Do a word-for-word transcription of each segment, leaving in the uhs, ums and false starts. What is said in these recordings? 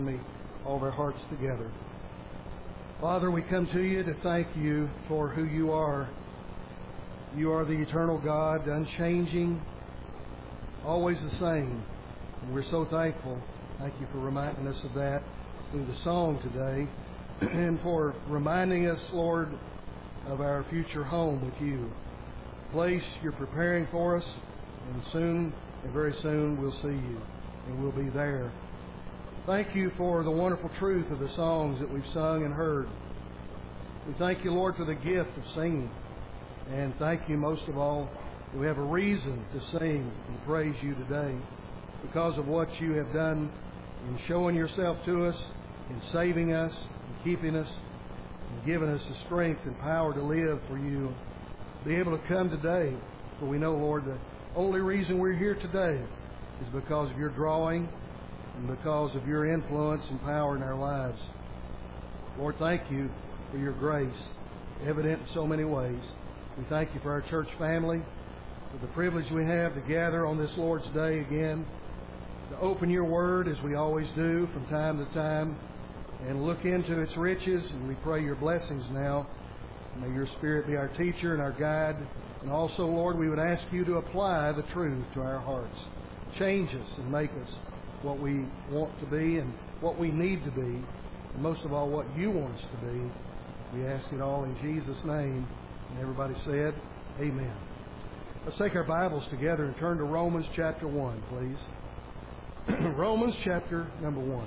me all of our hearts together. Father, we come to you to thank you for who you are. You are the eternal God, unchanging, always the same. And we're so thankful. Thank you for reminding us of that through the song today, and for reminding us, Lord, of our future home with you. Place you're preparing for us, and soon, and very soon, we'll see you, and we'll be there. Thank you for the wonderful truth of the songs that we've sung and heard. We thank you, Lord, for the gift of singing. And thank you most of all that we have a reason to sing and praise you today because of what you have done in showing yourself to us, in saving us, in keeping us, and giving us the strength and power to live for you. Be able to come today, for we know, Lord, the only reason we're here today is because of your drawing and because of your influence and power in our lives. Lord, thank you for your grace, evident in so many ways. We thank you for our church family, for the privilege we have to gather on this Lord's Day again, to open your word as we always do from time to time, and look into its riches, and we pray your blessings now. May your Spirit be our teacher and our guide. And also, Lord, we would ask you to apply the truth to our hearts. Change us and make us what we want to be and what we need to be, and most of all, what you want us to be. We ask it all in Jesus' name. And everybody said, amen. Let's take our Bibles together and turn to Romans chapter one, please. Romans chapter number one.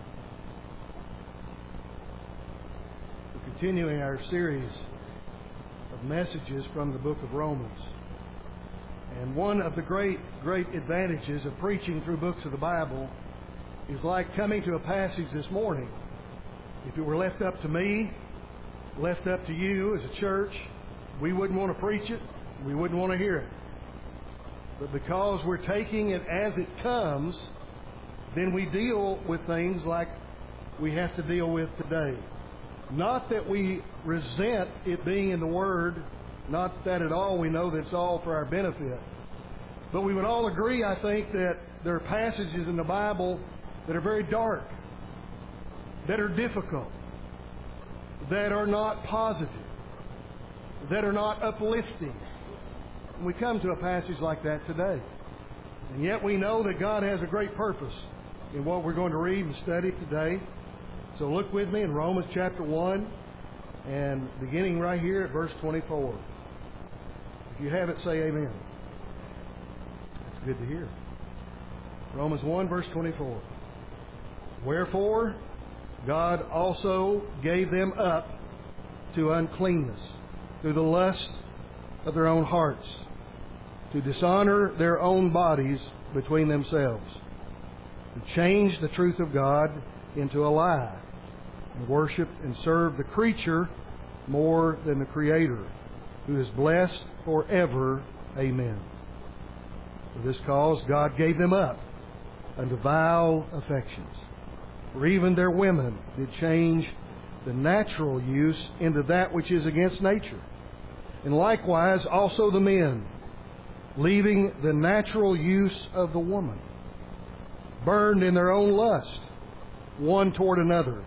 We're continuing our series of messages from the book of Romans. And one of the great, great advantages of preaching through books of the Bible is like coming to a passage this morning. If it were left up to me, left up to you as a church, we wouldn't want to preach it. We wouldn't want to hear it. But because we're taking it as it comes, then we deal with things like we have to deal with today. Not that we resent it being in the Word, not that at all. We know that it's all for our benefit. But we would all agree, I think, that there are passages in the Bible that are very dark, that are difficult, that are not positive, that are not uplifting. And we come to a passage like that today. And yet we know that God has a great purpose in what we're going to read and study today. So look with me in Romans chapter one, and beginning right here at verse twenty-four. If you have it, say amen. That's good to hear. Romans one, verse twenty-four. Wherefore, God also gave them up to uncleanness through the lust of their own hearts, to dishonor their own bodies between themselves, to change the truth of God into a lie, and worship and serve the creature more than the Creator, who is blessed forever. Amen. For this cause God gave them up unto vile affections. For even their women did change the natural use into that which is against nature. And likewise also the men, leaving the natural use of the woman, burned in their own lust, one toward another,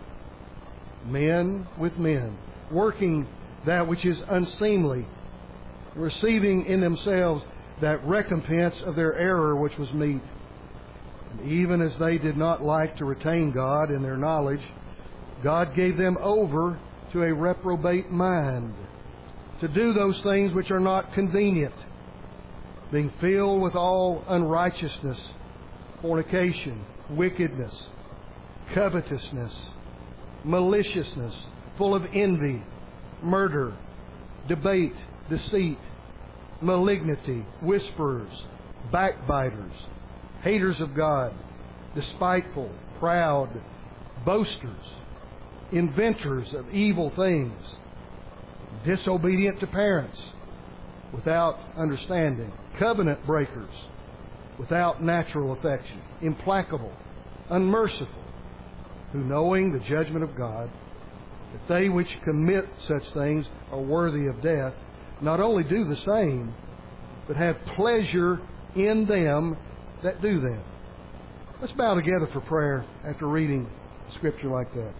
men with men, working that which is unseemly, receiving in themselves that recompense of their error which was meet. And even as they did not like to retain God in their knowledge, God gave them over to a reprobate mind, to do those things which are not convenient, being filled with all unrighteousness, fornication, wickedness, covetousness, maliciousness, full of envy, murder, debate, deceit, malignity, whisperers, backbiters, haters of God, despiteful, proud, boasters, inventors of evil things, disobedient to parents, without understanding, covenant breakers, without natural affection, implacable, unmerciful, who knowing the judgment of God, that they which commit such things are worthy of death, not only do the same, but have pleasure in them that do them. Let's bow together for prayer after reading scripture like that.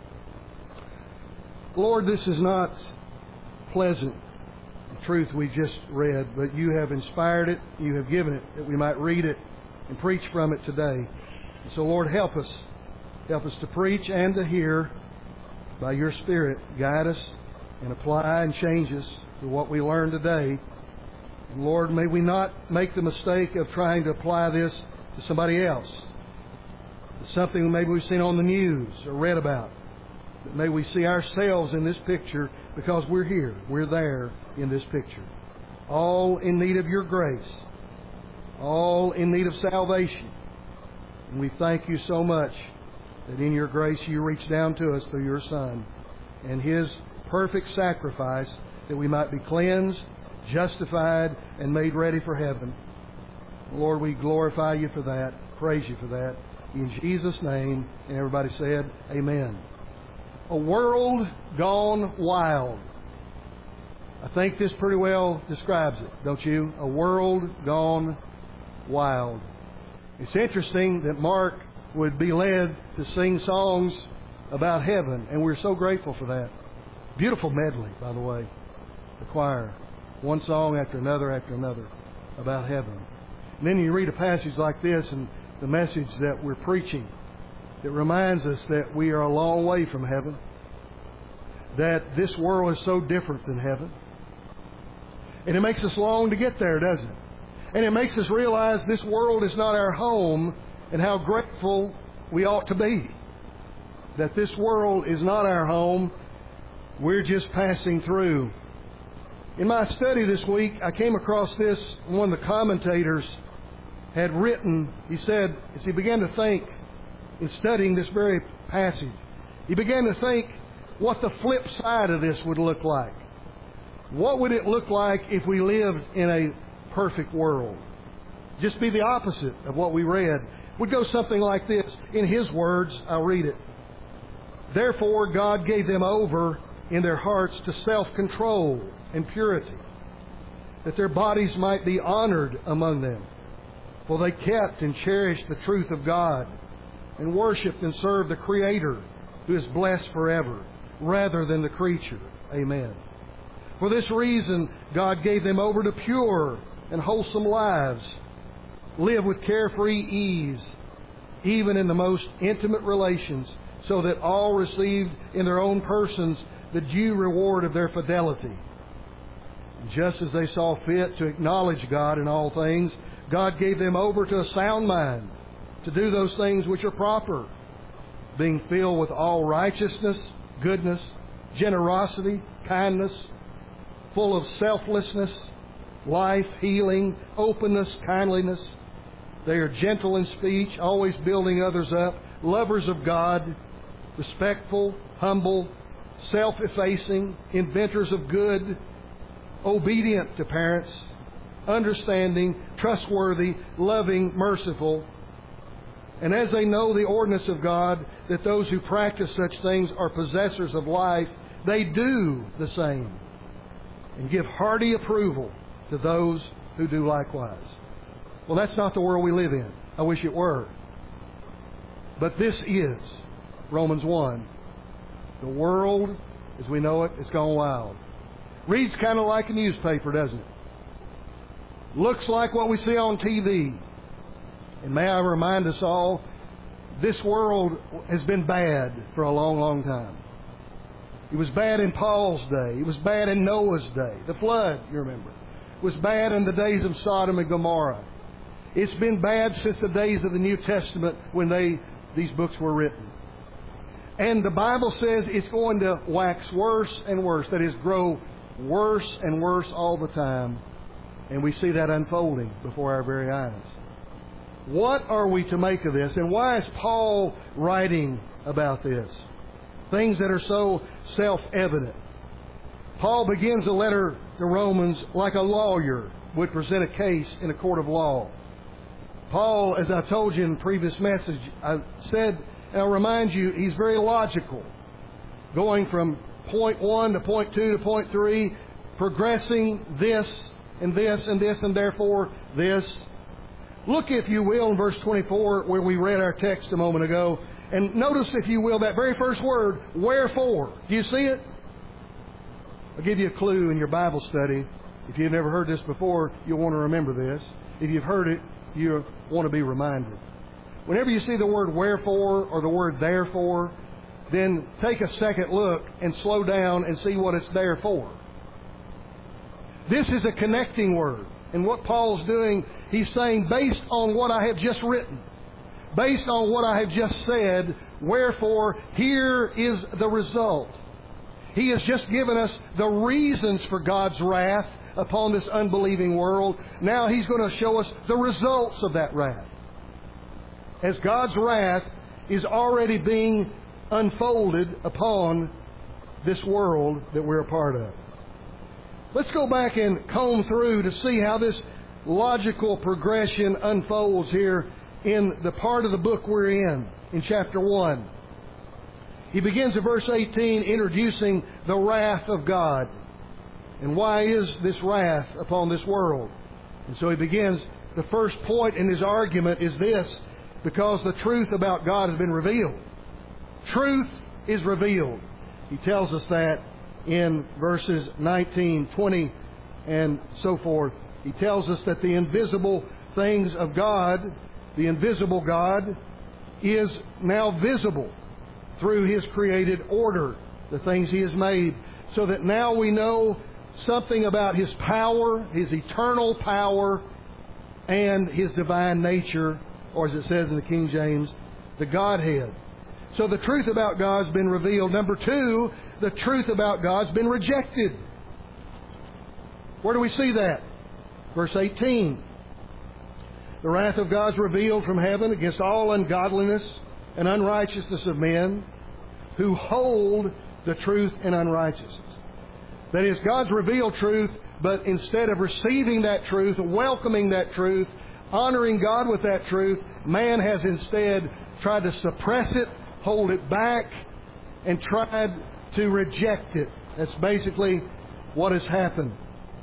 Lord, this is not pleasant, the truth we just read, but you have inspired it, you have given it, that we might read it and preach from it today. So, Lord, help us. Help us to preach and to hear by your Spirit. Guide us and apply and change us to what we learn today. And Lord, may we not make the mistake of trying to apply this to somebody else. Something maybe we've seen on the news or read about. But may we see ourselves in this picture because we're here. We're there in this picture. All in need of your grace. All in need of salvation. And we thank you so much that in your grace you reach down to us through your Son and His perfect sacrifice that we might be cleansed, justified, and made ready for heaven. Lord, we glorify you for that, praise you for that. In Jesus' name, and everybody said, amen. A world gone wild. I think this pretty well describes it, don't you? A world gone wild. It's interesting that Mark would be led to sing songs about heaven, and we're so grateful for that. Beautiful medley, by the way, the choir. One song after another after another about heaven. And then you read a passage like this and the message that we're preaching. It reminds us that we are a long way from heaven. That this world is so different than heaven. And it makes us long to get there, doesn't it? And it makes us realize this world is not our home and how grateful we ought to be. That this world is not our home. We're just passing through. In my study this week, I came across this. One of the commentators had written, he said, as he began to think in studying this very passage, he began to think what the flip side of this would look like. What would it look like if we lived in a perfect world? Just be the opposite of what we read. Would go something like this. In his words, I'll read it. Therefore, God gave them over in their hearts to self-control and purity, that their bodies might be honored among them. For they kept and cherished the truth of God, and worshipped and served the Creator, who is blessed forever, rather than the creature. Amen. For this reason, God gave them over to pure and wholesome lives, live with carefree ease, even in the most intimate relations, so that all received in their own persons the due reward of their fidelity. Just as they saw fit to acknowledge God in all things, God gave them over to a sound mind, to do those things which are proper, being filled with all righteousness, goodness, generosity, kindness, full of selflessness, life, healing, openness, kindliness. They are gentle in speech, always building others up, lovers of God, respectful, humble, self-effacing, inventors of good, obedient to parents, understanding, trustworthy, loving, merciful. And as they know the ordinance of God, that those who practice such things are possessors of life, they do the same and give hearty approval to those who do likewise. Well, that's not the world we live in. I wish it were. But this is Romans one. The world, as we know it, has gone wild. Reads kind of like a newspaper, doesn't it? Looks like what we see on T V. And may I remind us all, this world has been bad for a long, long time. It was bad in Paul's day. It was bad in Noah's day. The flood, you remember. It was bad in the days of Sodom and Gomorrah. It's been bad since the days of the New Testament when they these books were written. And the Bible says it's going to wax worse and worse. That is, grow worse and worse all the time. And we see that unfolding before our very eyes. What are we to make of this? And why is Paul writing about this? Things that are so self-evident. Paul begins the letter to Romans like a lawyer would present a case in a court of law. Paul, as I told you in the previous message, I said, and I'll remind you, he's very logical. Going from point one to point two to point three, progressing this and this and this and therefore this. Look, if you will, in verse twenty-four, where we read our text a moment ago, And notice, if you will, that very first word, wherefore. Do you see it? I'll give you a clue in your Bible study. If you've never heard this before, you'll want to remember this. If you've heard it, you want to be reminded. Whenever you see the word wherefore or the word therefore, then take a second look and slow down and see what it's there for. This is a connecting word. And what Paul's doing, he's saying, based on what I have just written, based on what I have just said, wherefore, here is the result. He has just given us the reasons for God's wrath upon this unbelieving world. Now He's going to show us the results of that wrath. As God's wrath is already being unfolded upon this world that we're a part of. Let's go back and comb through to see how this logical progression unfolds here in the part of the book we're in, in chapter one. He begins at verse eighteen, introducing the wrath of God. And why is this wrath upon this world? And so he begins, the first point in his argument is this: because the truth about God has been revealed. Truth is revealed. He tells us that in verses nineteen, twenty, and so forth. He tells us that the invisible things of God, the invisible God, is now visible through His created order, the things He has made, so that now we know something about His power, His eternal power, and His divine nature, or as it says in the King James, the Godhead. So the truth about God's been revealed. Number two, the truth about God's been rejected. Where do we see that? Verse eighteen. The wrath of God's revealed from heaven against all ungodliness and unrighteousness of men who hold the truth in unrighteousness. That is, God's revealed truth, but instead of receiving that truth, welcoming that truth, honoring God with that truth, man has instead tried to suppress it, hold it back, and tried to reject it. That's basically what has happened.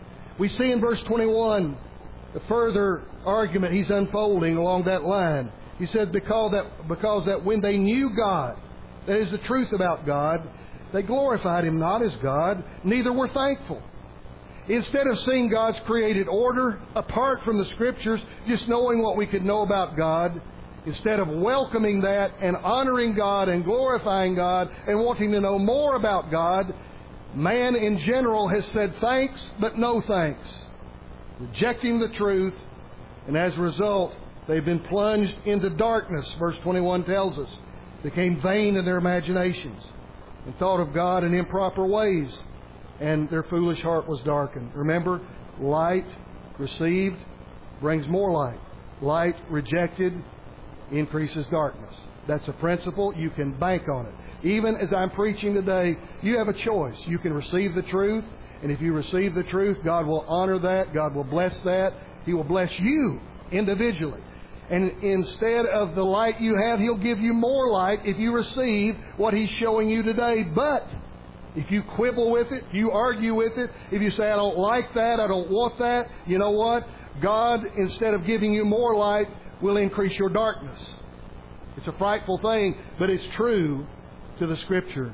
We see in verse twenty-one the further argument he's unfolding along that line. He said, because that, because that when they knew God, that is the truth about God, they glorified Him not as God, neither were thankful. Instead of seeing God's created order apart from the Scriptures, just knowing what we could know about God, instead of welcoming that and honoring God and glorifying God and wanting to know more about God, man in general has said thanks, but no thanks, rejecting the truth, and as a result, they've been plunged into darkness, verse twenty-one tells us, became vain in their imaginations, and thought of God in improper ways, and their foolish heart was darkened. Remember, light received brings more light. Light rejected increases darkness. That's a principle. You can bank on it. Even as I'm preaching today, you have a choice. You can receive the truth, and if you receive the truth, God will honor that. God will bless that. He will bless you individually. And instead of the light you have, He'll give you more light if you receive what He's showing you today. But if you quibble with it, if you argue with it, if you say, I don't like that, I don't want that, you know what? God, instead of giving you more light, will increase your darkness. It's a frightful thing, but it's true to the Scripture.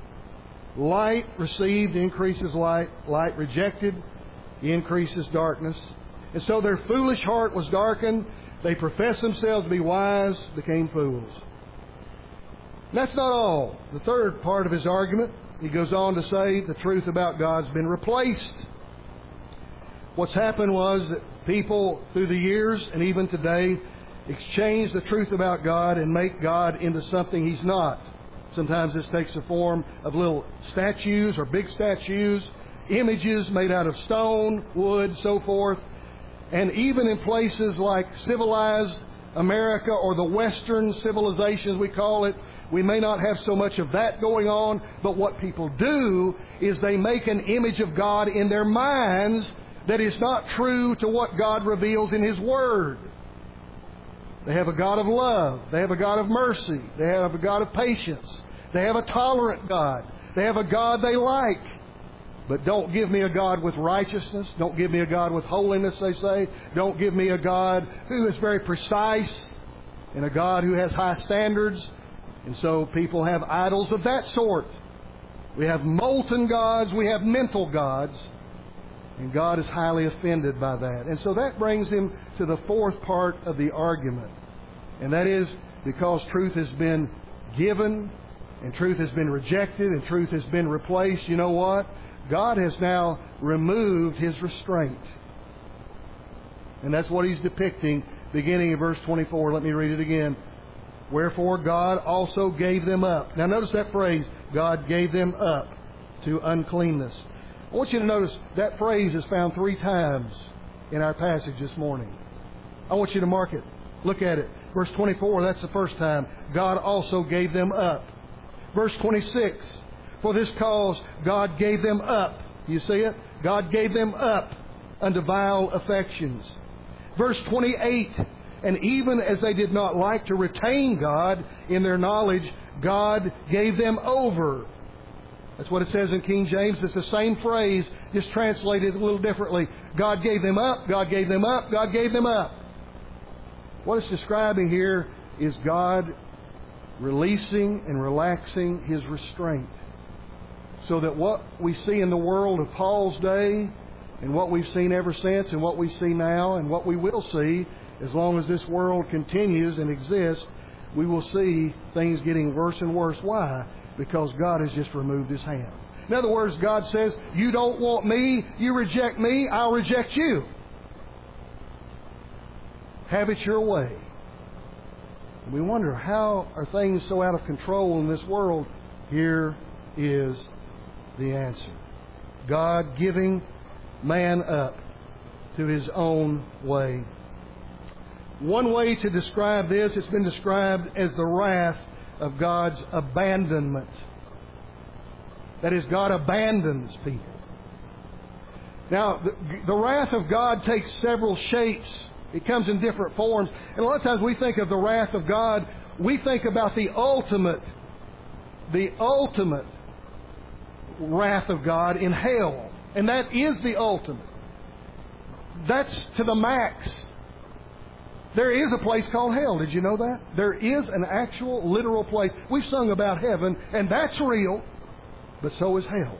Light received increases light. Light rejected increases darkness. And so their foolish heart was darkened. They professed themselves to be wise, became fools. And that's not all. The third part of his argument, he goes on to say the truth about God's been replaced. What's happened was that people through the years and even today exchange the truth about God and make God into something He's not. Sometimes this takes the form of little statues or big statues, images made out of stone, wood, so forth. And even in places like civilized America or the Western civilization, as we call it, we may not have so much of that going on, but what people do is they make an image of God in their minds that is not true to what God reveals in His Word. They have a God of love. They have a God of mercy. They have a God of patience. They have a tolerant God. They have a God they like. But don't give me a God with righteousness. Don't give me a God with holiness, they say. Don't give me a God who is very precise and a God who has high standards. And so people have idols of that sort. We have molten gods, we have mental gods, and God is highly offended by that. And so that brings him to the fourth part of the argument. And that is, because truth has been given, and truth has been rejected, and truth has been replaced, you know what? God has now removed His restraint. And that's what He's depicting beginning in verse twenty-four. Let me read it again. Wherefore God also gave them up. Now notice that phrase, God gave them up to uncleanness. I want you to notice that phrase is found three times in our passage this morning. I want you to mark it. Look at it. Verse twenty-four, that's the first time. God also gave them up. Verse twenty-six, for this cause God gave them up. You see it? God gave them up unto vile affections. Verse twenty-eight, and even as they did not like to retain God in their knowledge, God gave them over. That's what it says in King James. It's the same phrase, just translated a little differently. God gave them up, God gave them up, God gave them up. What it's describing here is God releasing and relaxing His restraint, so that what we see in the world of Paul's day, and what we've seen ever since, and what we see now, and what we will see as long as this world continues and exists, we will see things getting worse and worse. Why? Because God has just removed His hand. In other words, God says, you don't want me, you reject me, I'll reject you. Have it your way. And we wonder, how are things so out of control in this world? Here is the answer. God giving man up to his own way. One way to describe this, it's been described as the wrath of God's abandonment. That is, God abandons people. Now, the, the wrath of God takes several shapes. It comes in different forms. And a lot of times we think of the wrath of God, we think about the ultimate, the ultimate wrath of God in hell. And that is the ultimate. That's to the max. There is a place called hell. Did you know that? There is an actual, literal place. We've sung about heaven, and that's real, but so is hell.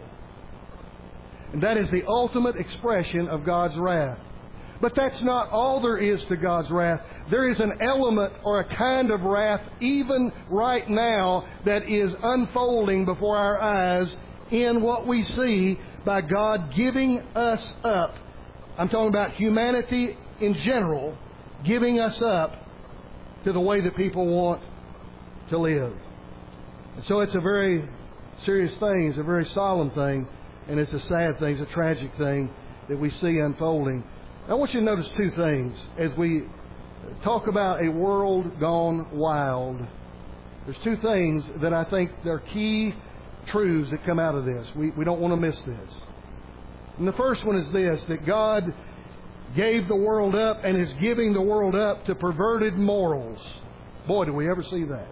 And that is the ultimate expression of God's wrath. But that's not all there is to God's wrath. There is an element or a kind of wrath even right now that is unfolding before our eyes in what we see by God giving us up. I'm talking about humanity in general, giving us up to the way that people want to live. And so it's a very serious thing. It's a very solemn thing. And it's a sad thing. It's a tragic thing that we see unfolding. I want you to notice two things as we talk about a world gone wild. There's two things that I think are key truths that come out of this. We, we don't want to miss this. And the first one is this, that God gave the world up and is giving the world up to perverted morals. Boy, do we ever see that.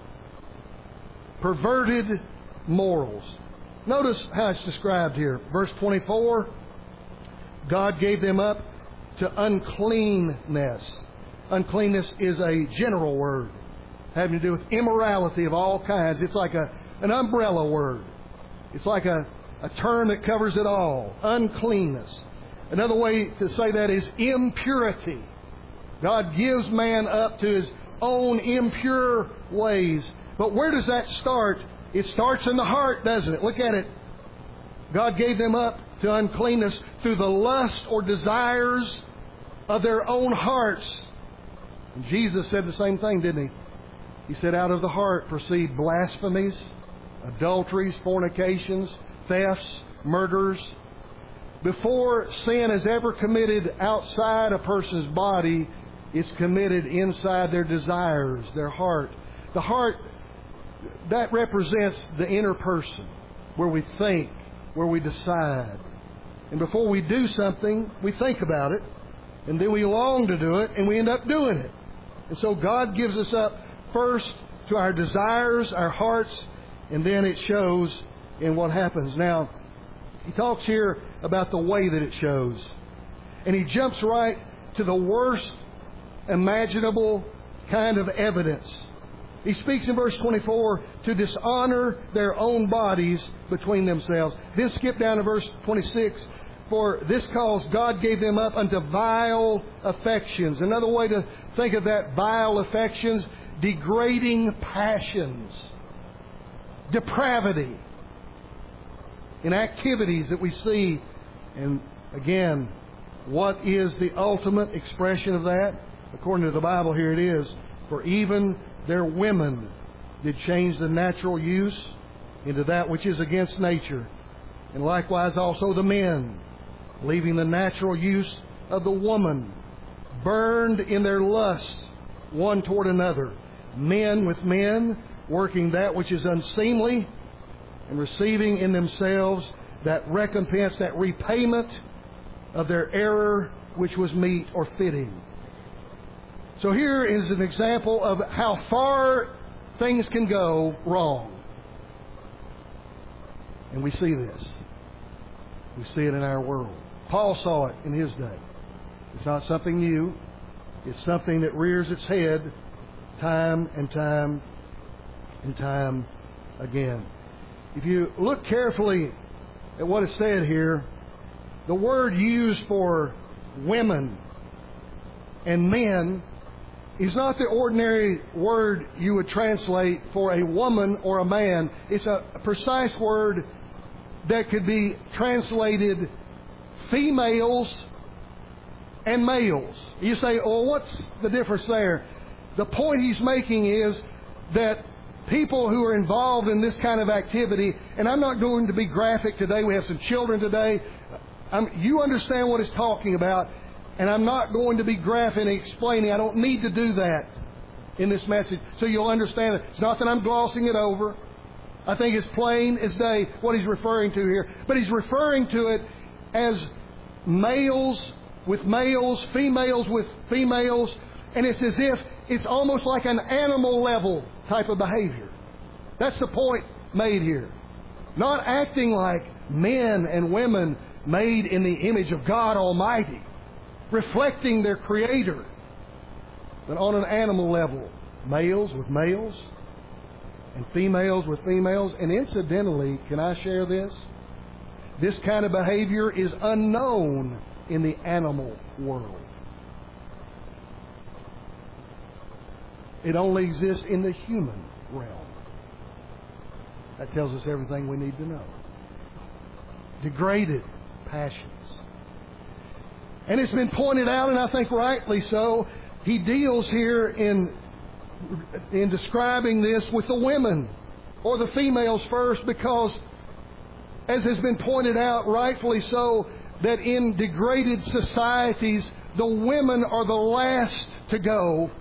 Perverted morals. Notice how it's described here. Verse twenty-four, God gave them up to uncleanness. Uncleanness is a general word having to do with immorality of all kinds. It's like a, an umbrella word. It's like a, a term that covers it all. Uncleanness. Another way to say that is impurity. God gives man up to his own impure ways. But where does that start? It starts in the heart, doesn't it? Look at it. God gave them up to uncleanness through the lust or desires of their own hearts. And Jesus said the same thing, didn't he? He said, out of the heart proceed blasphemies, adulteries, fornications, thefts, murders. Before sin is ever committed outside a person's body, it's committed inside their desires, their heart. The heart, that represents the inner person, where we think, where we decide. And before we do something, we think about it, and then we long to do it, and we end up doing it. And so God gives us up first to our desires, our hearts, and then it shows in what happens. Now, he talks here about the way that it shows. And he jumps right to the worst imaginable kind of evidence He speaks in verse twenty-four to dishonor their own bodies between themselves. Then skip down to verse twenty-six. For this cause God gave them up unto vile affections. Another way to think of that, vile affections, degrading passions, depravity in activities that we see. And again, what is the ultimate expression of that? According to the Bible, here it is. For even their women did change the natural use into that which is against nature. And likewise also the men, leaving the natural use of the woman, burned in their lust one toward another. Men with men, working that which is unseemly, and receiving in themselves that recompense, that repayment of their error, which was meet or fitting. So here is an example of how far things can go wrong. And we see this. We see it in our world. Paul saw it in his day. It's not something new. It's something that rears its head time and time and time again. If you look carefully at what is said here, the word used for women and men is not the ordinary word you would translate for a woman or a man. It's a precise word that could be translated females and males. You say, well, what's the difference there? The point he's making is that people who are involved in this kind of activity, and I'm not going to be graphic today. We have some children today. I'm, you understand what he's talking about, and I'm not going to be graphic and explaining. I don't need to do that in this message, so you'll understand it. It's not that I'm glossing it over. I think it's plain as day what he's referring to here. But he's referring to it as males with males, females with females, and it's as if it's almost like an animal level type of behavior. That's the point made here. Not acting like men and women made in the image of God Almighty, reflecting their Creator, but on an animal level. Males with males and females with females. And incidentally, can I share this? This kind of behavior is unknown in the animal world. It only exists in the human realm. That tells us everything we need to know. Degraded passions. And it's been pointed out, and I think rightly so, he deals here in, in describing this with the women, or the females first, because, as has been pointed out, rightfully so, that in degraded societies, the women are the last to go.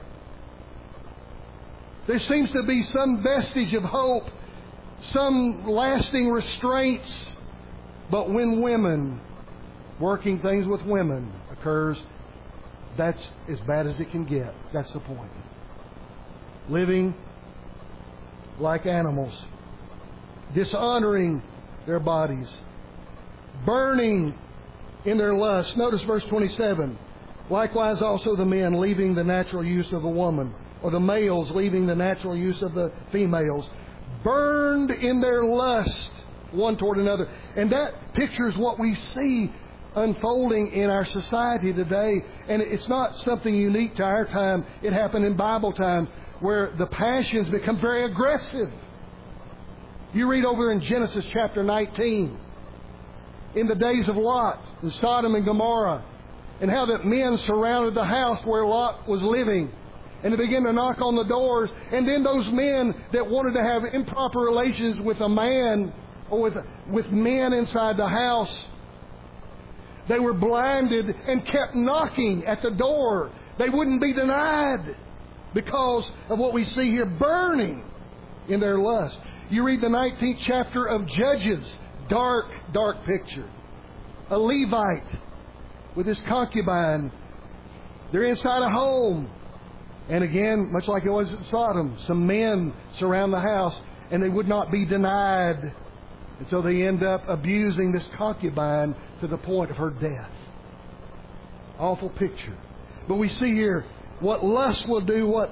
There seems to be some vestige of hope, some lasting restraints. But when women, working things with women, occurs, that's as bad as it can get. That's the point. Living like animals, dishonoring their bodies, burning in their lust. Notice verse twenty-seven. Likewise also the men, leaving the natural use of the woman, or the males leaving the natural use of the females, burned in their lust one toward another. And that pictures what we see unfolding in our society today. And it's not something unique to our time. It happened in Bible times, where the passions become very aggressive. You read over in Genesis chapter nineteen, in the days of Lot and Sodom and Gomorrah, and how that men surrounded the house where Lot was living, and they began to knock on the doors. And then those men that wanted to have improper relations with a man or with, with men inside the house, they were blinded and kept knocking at the door. They wouldn't be denied because of what we see here, burning in their lust. You read the nineteenth chapter of Judges, dark, dark picture. A Levite with his concubine. They're inside a home. And again, much like it was at Sodom, some men surround the house and they would not be denied. And so they end up abusing this concubine to the point of her death. Awful picture. But we see here what lust will do, what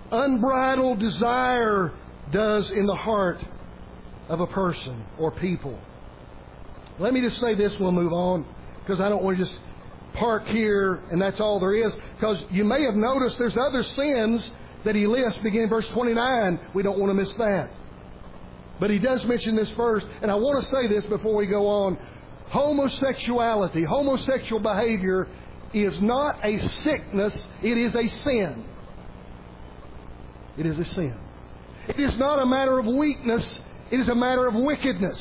unbridled desire does in the heart of a person or people. Let me just say this, we'll move on, because I don't want to just park here and that's all there is. Because you may have noticed there's other sins that he lists beginning in verse twenty-nine. We don't want to miss that. But he does mention this first, and I want to say this before we go on. Homosexuality, homosexual behavior is not a sickness, it is a sin. It is a sin. It is not a matter of weakness, it is a matter of wickedness.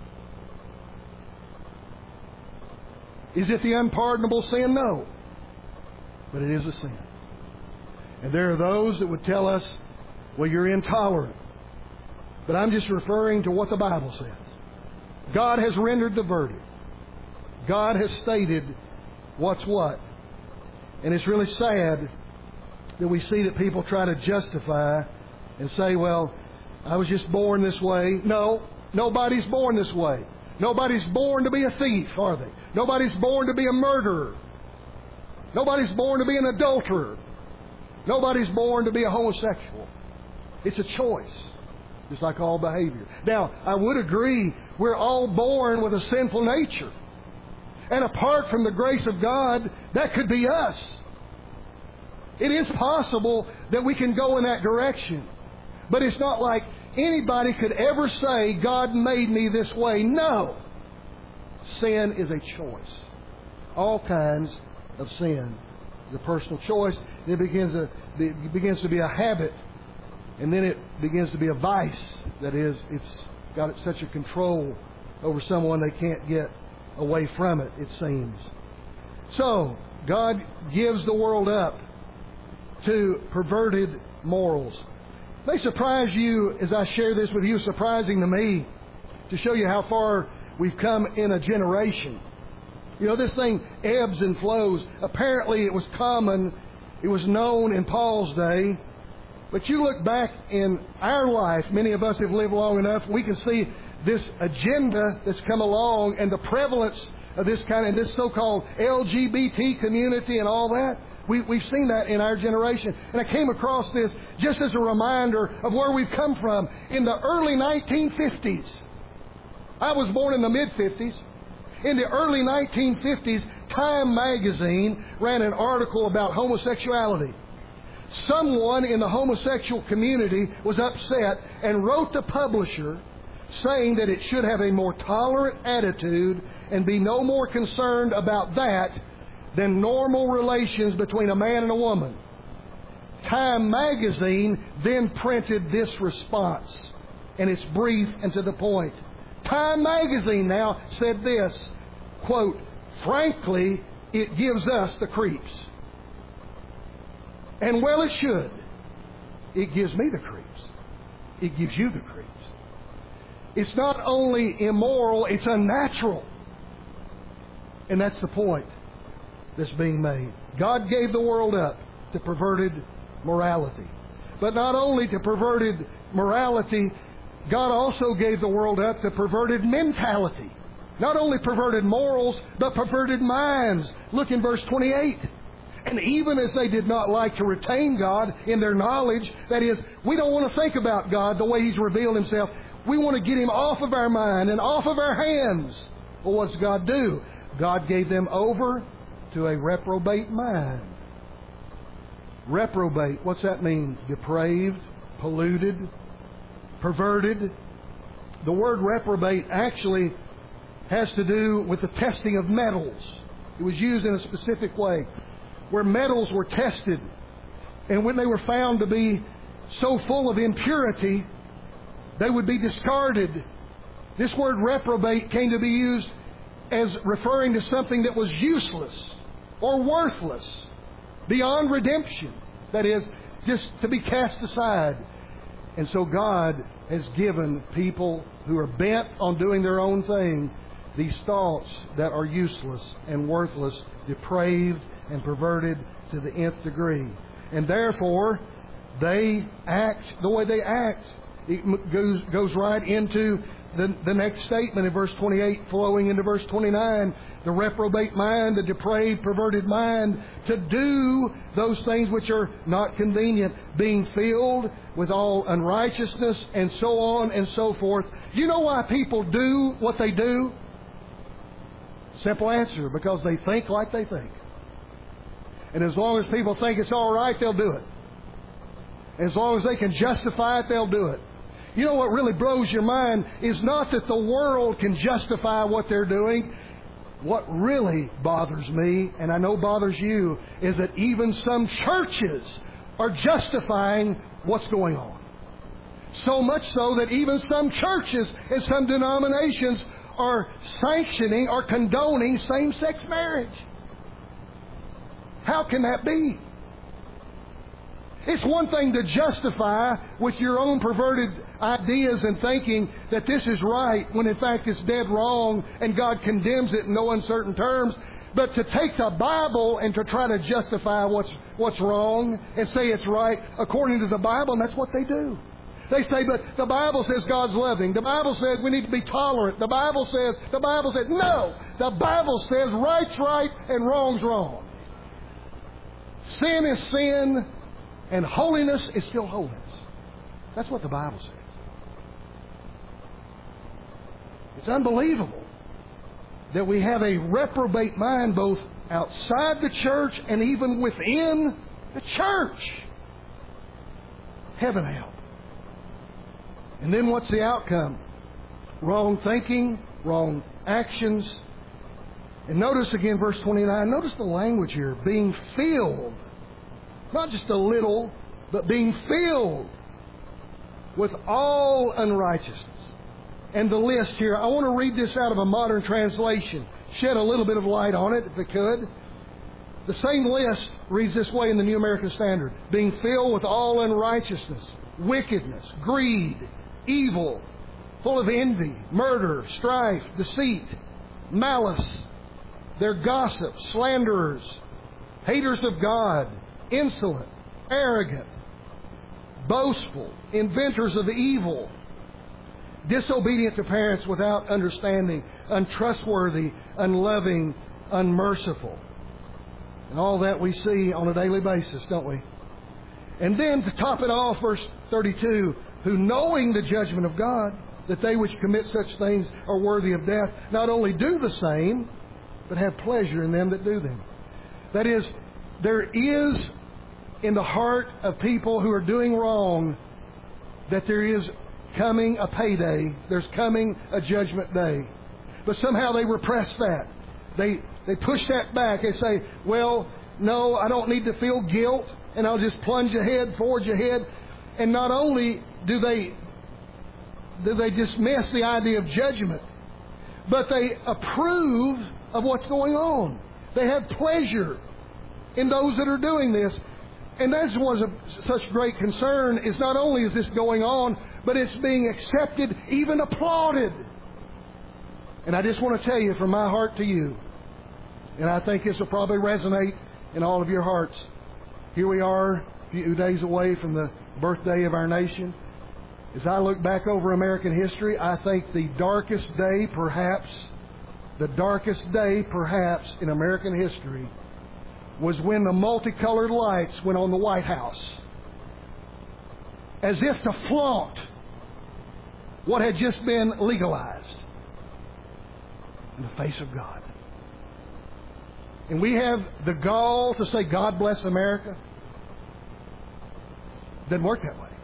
Is it the unpardonable sin? No. But it is a sin. And there are those that would tell us, well, you're intolerant. But I'm just referring to what the Bible says. God has rendered the verdict. God has stated what's what. And it's really sad that we see that people try to justify and say, well, I was just born this way. No, nobody's born this way. Nobody's born to be a thief, are they? Nobody's born to be a murderer. Nobody's born to be an adulterer. Nobody's born to be a homosexual. It's a choice, just like all behavior. Now, I would agree, we're all born with a sinful nature. And apart from the grace of God, that could be us. It is possible that we can go in that direction. But it's not like anybody could ever say, God made me this way. No. Sin is a choice. All kinds of sin is a personal choice. It begins to, it begins to be a habit. And then it begins to be a vice. That is, it's got such a control over someone they can't get away from it, it seems. So, God gives the world up to perverted morals. They surprise you as I share this with you, surprising to me, to show you how far we've come in a generation. You know, this thing ebbs and flows. Apparently it was common, it was known in Paul's day. But you look back in our life, many of us have lived long enough, we can see this agenda that's come along and the prevalence of this kind of, this so-called L G B T community and all that. We, we've seen that in our generation. And I came across this just as a reminder of where we've come from. In the early nineteen fifties, I was born in the mid-fifties. In the early nineteen fifties, Time magazine ran an article about homosexuality. Someone in the homosexual community was upset and wrote the publisher saying that it should have a more tolerant attitude and be no more concerned about that than normal relations between a man and a woman. Time magazine then printed this response, and it's brief and to the point. Time magazine now said this, quote, frankly, it gives us the creeps. And well, it should. It gives me the creeps. It gives you the creeps. It's not only immoral, it's unnatural. And that's the point that's being made. God gave the world up to perverted morality. But not only to perverted morality, God also gave the world up to perverted mentality. Not only perverted morals, but perverted minds. Look in verse twenty-eight. And even as they did not like to retain God in their knowledge, that is, we don't want to think about God the way He's revealed Himself. We want to get Him off of our mind and off of our hands. Well, what does God do? God gave them over to a reprobate mind. Reprobate, what's that mean? Depraved, polluted, perverted. The word reprobate actually has to do with the testing of metals. It was used in a specific way, where metals were tested, and when they were found to be so full of impurity, they would be discarded. This word reprobate came to be used as referring to something that was useless or worthless, beyond redemption. That is, just to be cast aside. And so God has given people who are bent on doing their own thing these thoughts that are useless and worthless, depraved and perverted to the nth degree. And therefore, they act the way they act. It goes, goes right into the, the next statement in verse twenty-eight flowing into verse twenty-nine, the reprobate mind, the depraved, perverted mind, to do those things which are not convenient, being filled with all unrighteousness, and so on and so forth. You know why people do what they do? Simple answer, because they think like they think. And as long as people think it's all right, they'll do it. As long as they can justify it, they'll do it. You know what really blows your mind is not that the world can justify what they're doing. What really bothers me, and I know bothers you, is that even some churches are justifying what's going on. So much so that even some churches and some denominations are sanctioning or condoning same-sex marriage. How can that be? It's one thing to justify with your own perverted ideas and thinking that this is right when in fact it's dead wrong and God condemns it in no uncertain terms. But to take the Bible and to try to justify what's what's wrong and say it's right according to the Bible, and that's what they do. They say, but the Bible says God's loving. The Bible says we need to be tolerant. The Bible says, the Bible says, no! The Bible says right's right and wrong's wrong. Sin is sin, and holiness is still holiness. That's what the Bible says. It's unbelievable that we have a reprobate mind both outside the church and even within the church. Heaven help. And then what's the outcome? Wrong thinking, wrong actions. And notice again verse twenty-nine. Notice the language here. Being filled. Not just a little, but being filled with all unrighteousness. And the list here, I want to read this out of a modern translation. Shed a little bit of light on it, if it could. The same list reads this way in the New American Standard. Being filled with all unrighteousness, wickedness, greed, evil, full of envy, murder, strife, deceit, malice. They're gossips, slanderers, haters of God, insolent, arrogant, boastful, inventors of evil, disobedient to parents without understanding, untrustworthy, unloving, unmerciful. And all that we see on a daily basis, don't we? And then to top it off, verse thirty-two, who knowing the judgment of God, that they which commit such things are worthy of death, not only do the same, but have pleasure in them that do them. That is, there is in the heart of people who are doing wrong that there is coming a payday. There's coming a judgment day. But somehow they repress that. They they push that back. They say, well, no, I don't need to feel guilt, and I'll just plunge ahead, forge ahead. And not only do they do they dismiss the idea of judgment, but they approve of what's going on. They have pleasure in those that are doing this. And that's was of such great concern, is not only is this going on, but it's being accepted, even applauded. And I just want to tell you from my heart to you, and I think this will probably resonate in all of your hearts. Here we are, a few days away from the birthday of our nation. As I look back over American history, I think the darkest day, perhaps, the darkest day, perhaps, in American history was when the multicolored lights went on the White House, as if to flaunt what had just been legalized in the face of God. And we have the gall to say, God bless America. Doesn't work that way.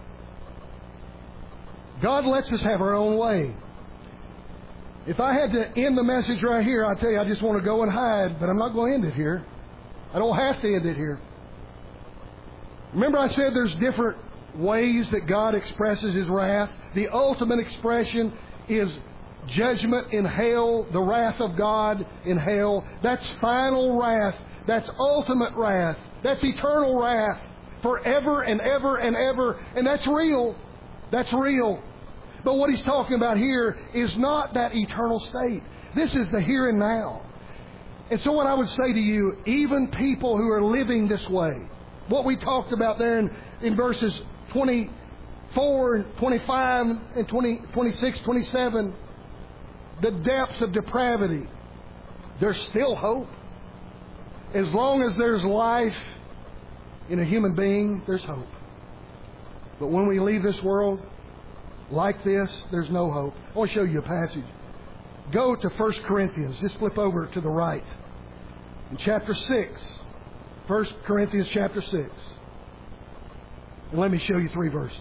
God lets us have our own way. If I had to end the message right here, I'd tell you I just want to go and hide, but I'm not going to end it here. I don't have to end it here. Remember I said there's different ways that God expresses His wrath. The ultimate expression is judgment in hell, the wrath of God in hell. That's final wrath. That's ultimate wrath. That's eternal wrath. Forever and ever and ever. And that's real. That's real. But what He's talking about here is not that eternal state. This is the here and now. And so what I would say to you, even people who are living this way, what we talked about there in, in verses twenty four and twenty-five and twenty, twenty-six, twenty-seven, the depths of depravity, there's still hope. As long as there's life in a human being, there's hope. But when we leave this world like this, there's no hope. I want to show you a passage. Go to First Corinthians. Just flip over to the right. In chapter six. First Corinthians chapter six. And let me show you three verses.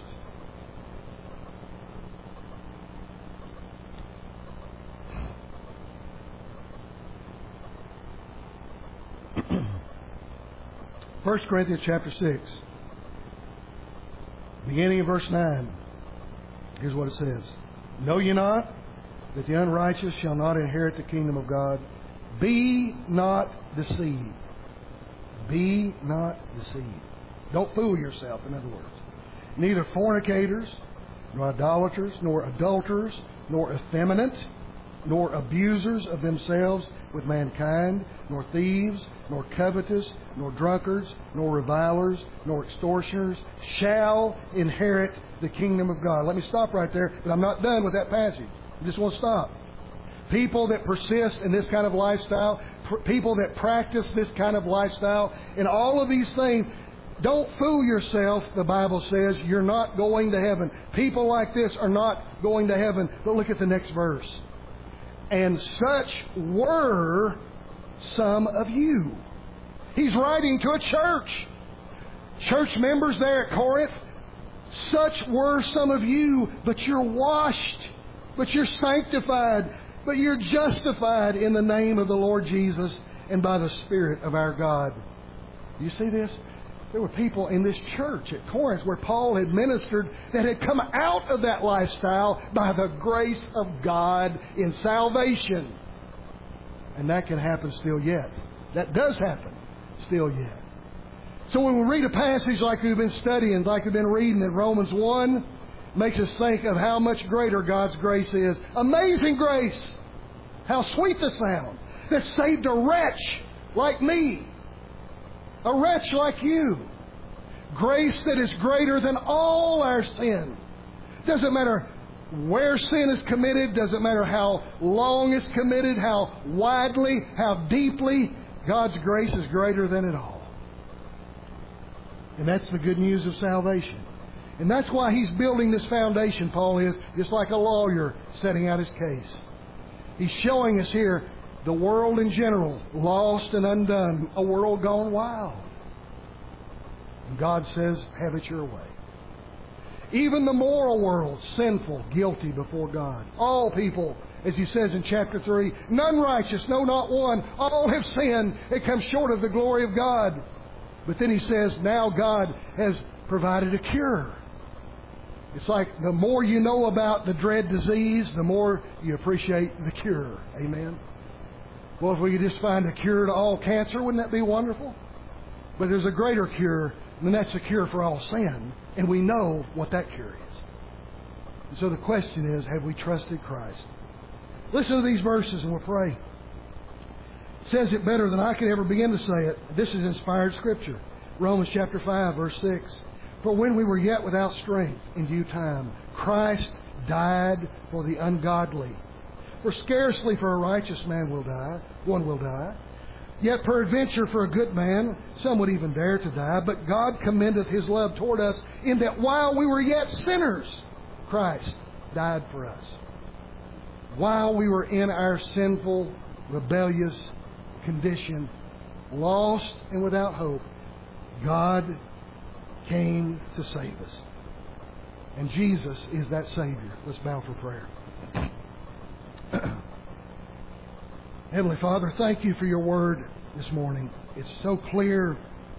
First Corinthians chapter six. Beginning in verse nine. Here's what it says. Know ye not that the unrighteous shall not inherit the kingdom of God? Be not deceived. Be not deceived. Don't fool yourself, in other words. Neither fornicators, nor idolaters, nor adulterers, nor effeminate, nor abusers of themselves with mankind, nor thieves, nor covetous, nor drunkards, nor revilers, nor extortioners shall inherit the kingdom of God. Let me stop right there, but I'm not done with that passage. I just want to stop. People that persist in this kind of lifestyle, pr- people that practice this kind of lifestyle, and all of these things, don't fool yourself, the Bible says. You're not going to heaven. People like this are not going to heaven. But look at the next verse. And such were some of you. He's writing to a church. Church members there at Corinth. Such were some of you, but you're washed, but you're sanctified, but you're justified in the name of the Lord Jesus and by the Spirit of our God. Do you see this? There were people in this church at Corinth where Paul had ministered that had come out of that lifestyle by the grace of God in salvation. And that can happen still yet. That does happen still yet. So when we read a passage like we've been studying, like we've been reading in Romans one, it makes us think of how much greater God's grace is. Amazing grace! How sweet the sound that saved a wretch like me. A wretch like you. Grace that is greater than all our sin. Doesn't matter where sin is committed. Doesn't matter how long it's committed. How widely, how deeply. God's grace is greater than it all. And that's the good news of salvation. And that's why he's building this foundation, Paul is, just like a lawyer setting out his case. He's showing us here the world in general, lost and undone, a world gone wild. And God says, have it your way. Even the moral world, sinful, guilty before God. All people, as he says in chapter three, none righteous, no, not one. All have sinned and come short of the glory of God. But then he says, now God has provided a cure. It's like the more you know about the dread disease, the more you appreciate the cure. Amen? Well, if we could just find a cure to all cancer, wouldn't that be wonderful? But there's a greater cure, and that's a cure for all sin. And we know what that cure is. And so the question is, have we trusted Christ? Listen to these verses and we'll pray. It says it better than I could ever begin to say it. This is inspired Scripture. Romans chapter five, verse six. For when we were yet without strength, in due time, Christ died for the ungodly. For scarcely for a righteous man will die, one will die. Yet peradventure for a good man, some would even dare to die. But God commendeth His love toward us, in that while we were yet sinners, Christ died for us. While we were in our sinful, rebellious condition, lost and without hope, God came to save us. And Jesus is that Savior. Let's bow for prayer. Heavenly Father, thank you for your word this morning. It's so clear,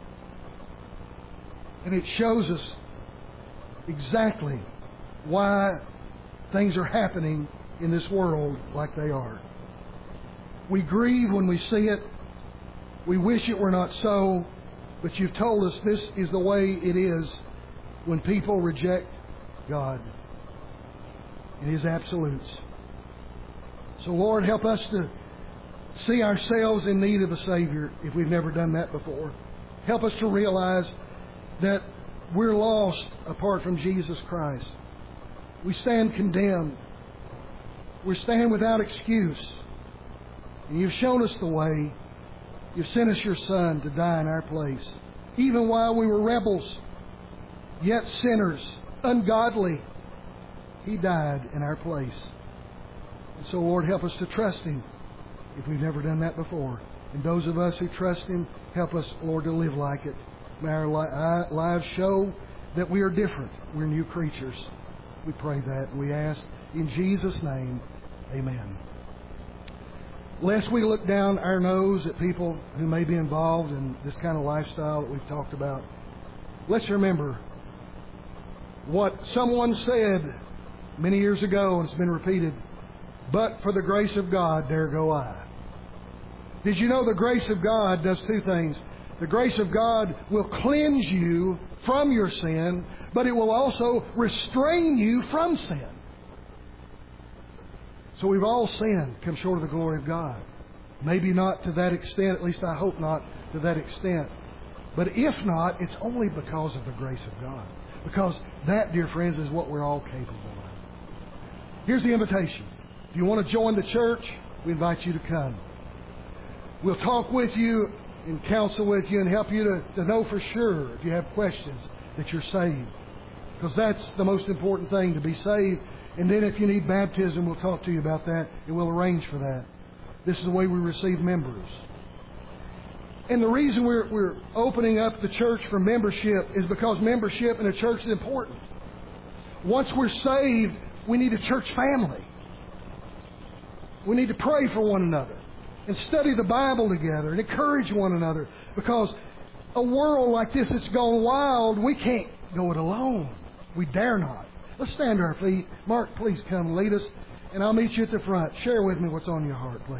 and it shows us exactly why things are happening in this world like they are. We grieve when we see it. We wish it were not so, but you've told us this is the way it is when people reject God and His absolutes. So, Lord, help us to see ourselves in need of a Savior if we've never done that before. Help us to realize that we're lost apart from Jesus Christ. We stand condemned. We stand without excuse. And You've shown us the way. You've sent us Your Son to die in our place. Even while we were rebels, yet sinners, ungodly, He died in our place. And so, Lord, help us to trust Him if we've never done that before. And those of us who trust Him, help us, Lord, to live like it. May our li- lives show that we are different. We're new creatures. We pray that. We ask in Jesus' name, amen. Lest we look down our nose at people who may be involved in this kind of lifestyle that we've talked about, let's remember what someone said many years ago, and it's been repeated, but for the grace of God, there go I. Did you know the grace of God does two things? The grace of God will cleanse you from your sin, but it will also restrain you from sin. So we've all sinned, come short of the glory of God. Maybe not to that extent, at least I hope not to that extent. But if not, it's only because of the grace of God. Because that, dear friends, is what we're all capable of. Here's the invitation. If you want to join the church, we invite you to come. We'll talk with you and counsel with you and help you to, to know for sure, if you have questions, that you're saved. Because that's the most important thing, to be saved. And then if you need baptism, we'll talk to you about that, and we'll arrange for that. This is the way we receive members. And the reason we're, we're opening up the church for membership is because membership in a church is important. Once we're saved, we need a church family. We need to pray for one another and study the Bible together and encourage one another. Because a world like this that's gone wild, we can't go it alone. We dare not. Let's stand to our feet. Mark, please come and lead us. And I'll meet you at the front. Share with me what's on your heart, please.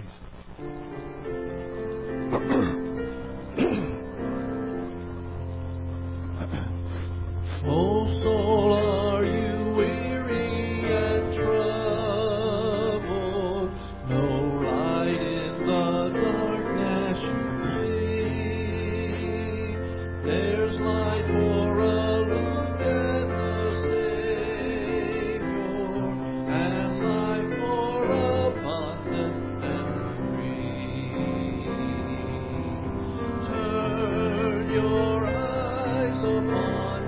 Oh, soul, are you weary and troubled? No light in the darkness you see. There's light for a look at the Savior, and life more abundant and free. Turn your eyes upon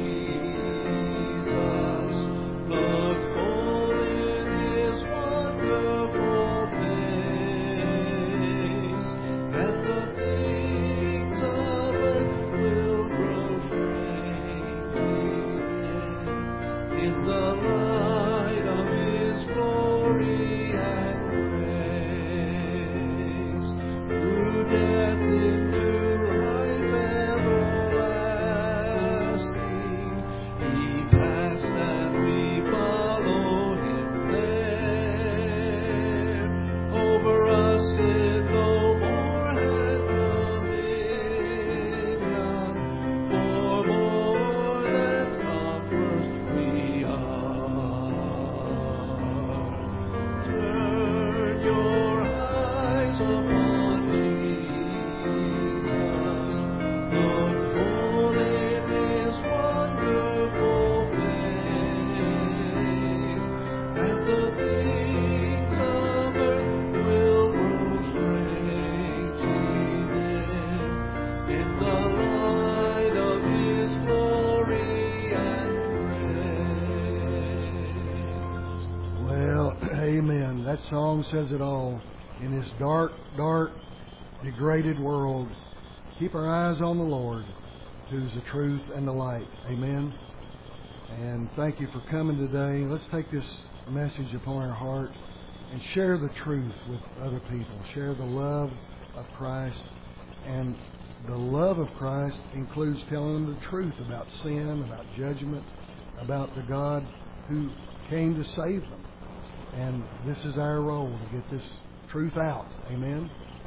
Jesus. Look full in His wonderful face, and the things of earth will grow strange in the light of His glory and grace. Through death into life everlasting, He passed and we follow Him there. Over us sin no more has dominion, for more than conquerors we are. Turn your eyes upon Jesus. Look full in His wonderful face, and the things of earth will grow strange in the light of His glory and grace. Well, amen. That song says it all. In this dark, dark, degraded world, keep our eyes on the Lord, who's the truth and the light. Amen. And thank you for coming today. Let's take this message upon our heart and share the truth with other people. Share the love of Christ. And the love of Christ includes telling them the truth about sin, about judgment, about the God who came to save them. And this is our role, to get this truth out. Amen.